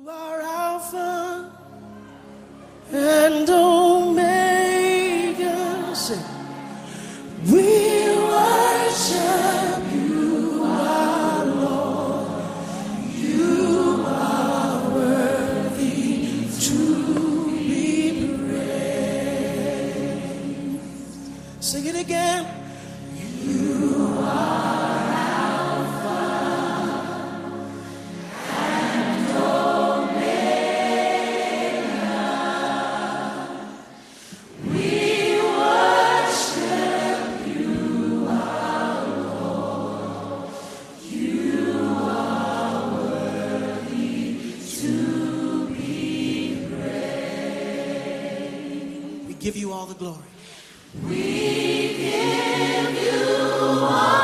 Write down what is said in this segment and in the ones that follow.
You are Alpha and Omega. Sing. We worship you, our Lord. You are worthy to be praised. Sing it again. You are give you all the glory. We give you all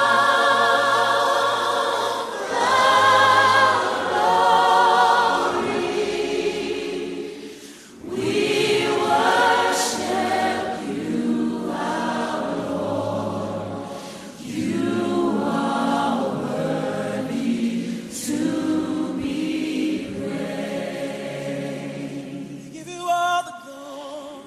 the glory. We worship you, our Lord. You are worthy to be praised. We give you all the glory.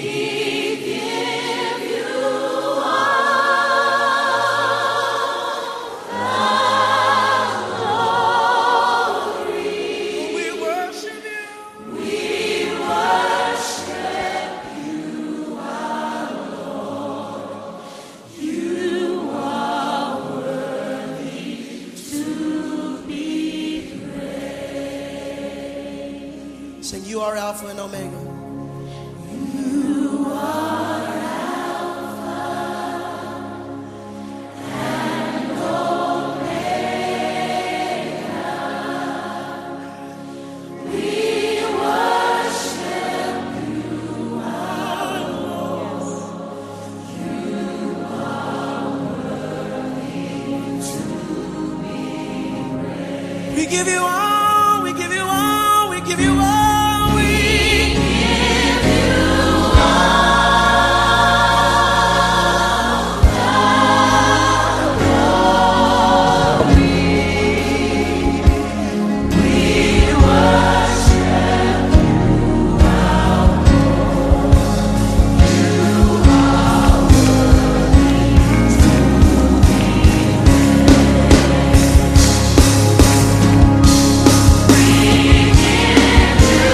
Sing, you are Alpha and Omega. You are Alpha and Omega. We worship you, our Lord. You are worthy to be praised. We give you all, we give you all, we give you all. We give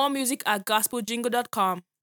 more music at gospeljingle.com.